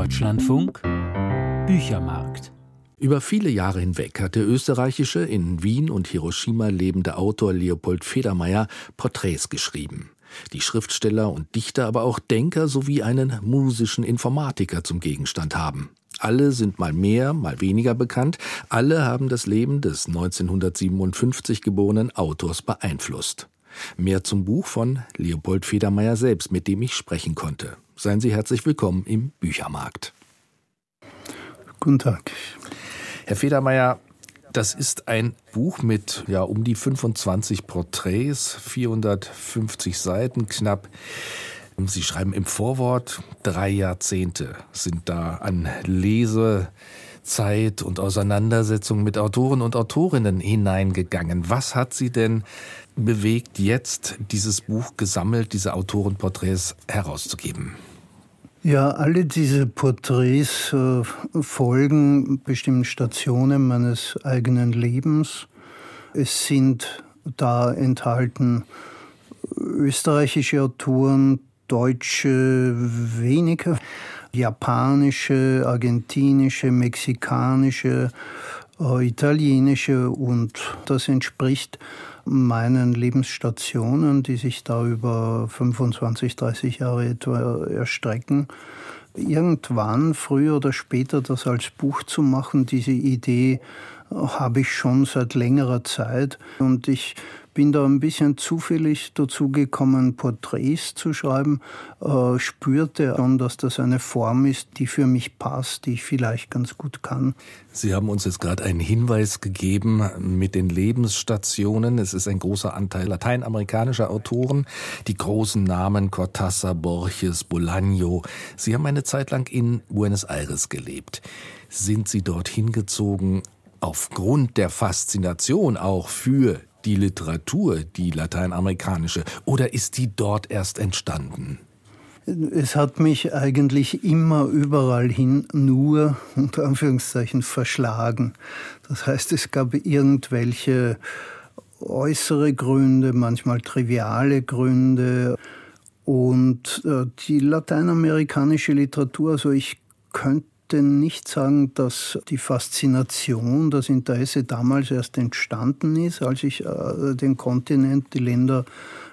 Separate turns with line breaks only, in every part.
Deutschlandfunk Büchermarkt.
Über viele Jahre hinweg hat der österreichische, in Wien und Hiroshima lebende Autor Leopold Federmeier Porträts geschrieben. Die Schriftsteller und Dichter, aber auch Denker sowie einen musischen Informatiker zum Gegenstand haben. Alle sind mal mehr, mal weniger bekannt. Alle haben das Leben des 1957 geborenen Autors beeinflusst. Mehr zum Buch von Leopold Federmeier selbst, mit dem ich sprechen konnte. Seien Sie herzlich willkommen im Büchermarkt.
Guten Tag.
Herr Federmeier, das ist ein Buch mit um die 25 Porträts, 450 Seiten knapp. Sie schreiben im Vorwort, 3 Jahrzehnte sind da an Lesezeit und Auseinandersetzung mit Autoren und Autorinnen hineingegangen. Was hat Sie denn bewegt, jetzt dieses Buch gesammelt, diese Autorenporträts herauszugeben?
Ja, alle diese Porträts folgen bestimmten Stationen meines eigenen Lebens. Es sind da enthalten österreichische Autoren, deutsche weniger, japanische, argentinische, mexikanische, italienische, und das entspricht meinen Lebensstationen, die sich da über 25, 30 Jahre etwa erstrecken. Irgendwann, früher oder später, das als Buch zu machen, diese Idee habe ich schon seit längerer Zeit, und ich bin da ein bisschen zufällig dazu gekommen, Porträts zu schreiben, spürte schon, dass das eine Form ist, die für mich passt, die ich vielleicht ganz gut kann.
Sie haben uns jetzt gerade einen Hinweis gegeben mit den Lebensstationen. Es ist ein großer Anteil lateinamerikanischer Autoren, die großen Namen Cortázar, Borges, Bolaño. Sie haben eine Zeit lang in Buenos Aires gelebt. Sind Sie dorthin gezogen aufgrund der Faszination auch für die Literatur, die lateinamerikanische, oder ist die dort erst entstanden?
Es hat mich eigentlich immer überall hin nur, unter Anführungszeichen, verschlagen. Das heißt, es gab irgendwelche äußere Gründe, manchmal triviale Gründe. Und die lateinamerikanische Literatur, also ich könnte nicht sagen, dass die Faszination, das Interesse damals erst entstanden ist, als ich den Kontinent, die Länder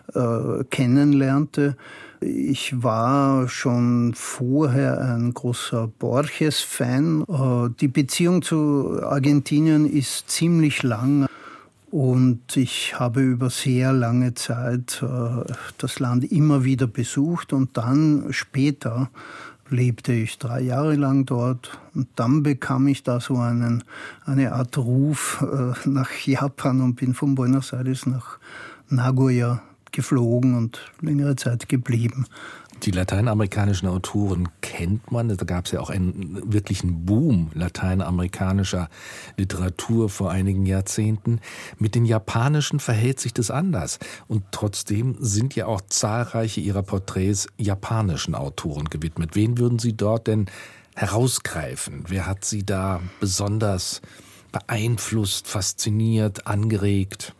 kennenlernte. Ich war schon vorher ein großer Borges-Fan. Die Beziehung zu Argentinien ist ziemlich lang, und ich habe über sehr lange Zeit das Land immer wieder besucht, und dann später lebte ich 3 Jahre lang dort, und dann bekam ich da so eine Art Ruf nach Japan und bin von Buenos Aires nach Nagoya geflogen und längere Zeit geblieben.
Die lateinamerikanischen Autoren kennt man. Da gab es ja auch einen wirklichen Boom lateinamerikanischer Literatur vor einigen Jahrzehnten. Mit den japanischen verhält sich das anders. Und trotzdem sind ja auch zahlreiche Ihrer Porträts japanischen Autoren gewidmet. Wen würden Sie dort denn herausgreifen? Wer hat Sie da besonders beeinflusst, fasziniert, angeregt?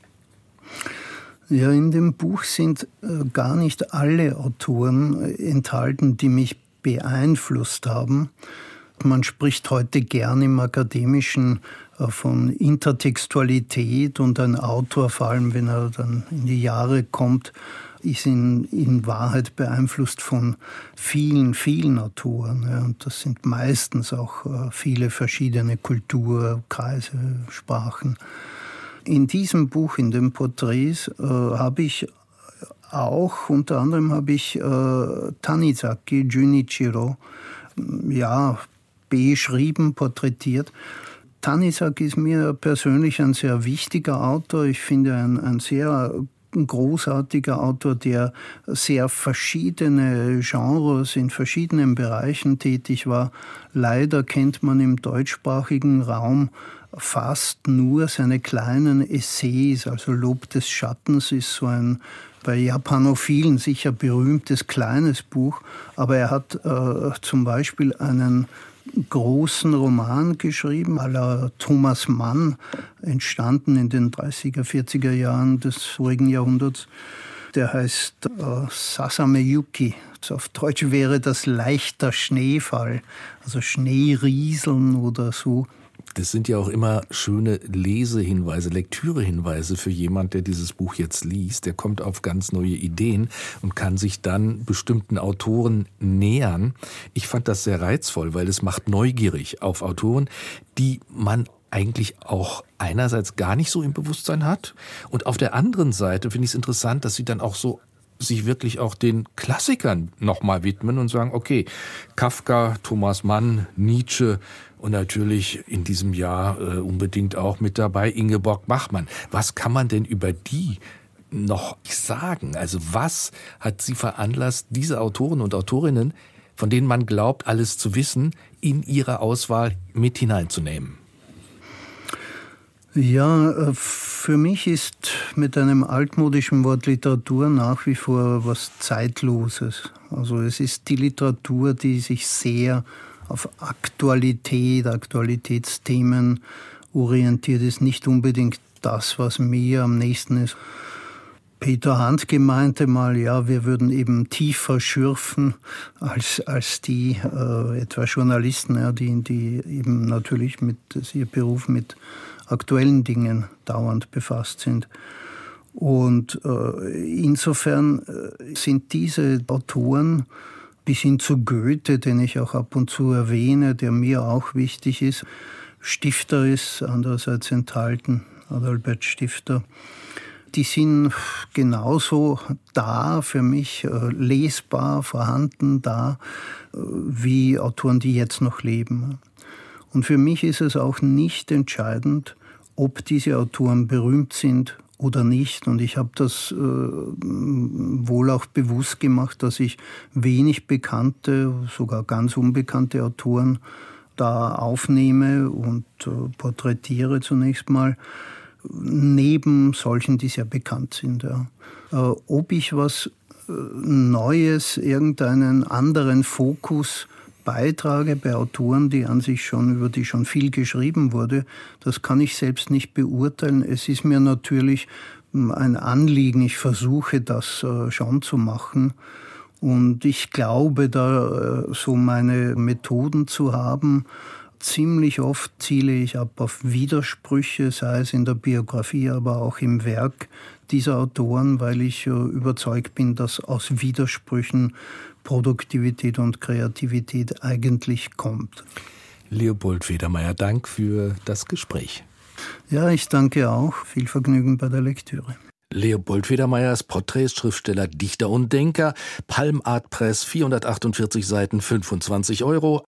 Ja, in dem Buch sind gar nicht alle Autoren enthalten, die mich beeinflusst haben. Man spricht heute gern im Akademischen von Intertextualität, und ein Autor, vor allem wenn er dann in die Jahre kommt, ist in Wahrheit beeinflusst von vielen, vielen Autoren. Ja, und das sind meistens auch viele verschiedene Kulturkreise, Sprachen. In diesem Buch, in den Porträts, habe ich auch, unter anderem habe ich Tanizaki Junichiro, beschrieben, porträtiert. Tanizaki ist mir persönlich ein sehr wichtiger Autor. Ich finde ein sehr großartiger Autor, der sehr verschiedene Genres in verschiedenen Bereichen tätig war. Leider kennt man im deutschsprachigen Raum fast nur seine kleinen Essays. Also Lob des Schattens ist so ein bei Japanophilen sicher berühmtes kleines Buch, aber er hat zum Beispiel einen großen Roman geschrieben, à la Thomas Mann, entstanden in den 30er, 40er Jahren des vorigen Jahrhunderts. Der heißt Sasame Yuki. Auf Deutsch wäre das leichter Schneefall, also Schneerieseln oder so.
Das sind ja auch immer schöne Lesehinweise, Lektürehinweise für jemand, der dieses Buch jetzt liest. Der kommt auf ganz neue Ideen und kann sich dann bestimmten Autoren nähern. Ich fand das sehr reizvoll, weil es macht neugierig auf Autoren, die man eigentlich auch einerseits gar nicht so im Bewusstsein hat. Und auf der anderen Seite finde ich es interessant, dass sie dann auch so sich wirklich auch den Klassikern nochmal widmen und sagen, okay, Kafka, Thomas Mann, Nietzsche und natürlich in diesem Jahr unbedingt auch mit dabei Ingeborg Bachmann. Was kann man denn über die noch sagen? Also was hat sie veranlasst, diese Autoren und Autorinnen, von denen man glaubt, alles zu wissen, in ihre Auswahl mit hineinzunehmen?
Ja, für mich ist mit einem altmodischen Wort Literatur nach wie vor was Zeitloses. Also es ist die Literatur, die sich sehr auf Aktualitätsthemen orientiert ist, nicht unbedingt das, was mir am nächsten ist. Peter Handke meinte mal, ja, wir würden eben tiefer schürfen als die etwa Journalisten, ja, die eben natürlich das ist ihr Beruf mit aktuellen Dingen dauernd befasst sind. Und insofern sind diese Autoren bis hin zu Goethe, den ich auch ab und zu erwähne, der mir auch wichtig ist, Stifter ist andererseits enthalten, Adalbert Stifter, die sind genauso da für mich, lesbar, vorhanden da, wie Autoren, die jetzt noch leben. Und für mich ist es auch nicht entscheidend, ob diese Autoren berühmt sind oder nicht. Und ich habe das wohl auch bewusst gemacht, dass ich wenig bekannte, sogar ganz unbekannte Autoren da aufnehme und porträtiere zunächst mal, neben solchen, die sehr bekannt sind. Ja. Ob ich was Neues, irgendeinen anderen Fokus beitrage bei Autoren, über die schon viel geschrieben wurde, das kann ich selbst nicht beurteilen. Es ist mir natürlich ein Anliegen, ich versuche das schon zu machen. Und ich glaube, da so meine Methoden zu haben. Ziemlich oft ziele ich ab auf Widersprüche, sei es in der Biografie, aber auch im Werk dieser Autoren, weil ich überzeugt bin, dass aus Widersprüchen Produktivität und Kreativität eigentlich kommt.
Leopold Federmeier, Dank für das Gespräch.
Ja, ich danke auch. Viel Vergnügen bei der Lektüre.
Leopold Federmeier ist Porträts, Schriftsteller, Dichter und Denker. Palm Art Press, 448 Seiten, 25 €.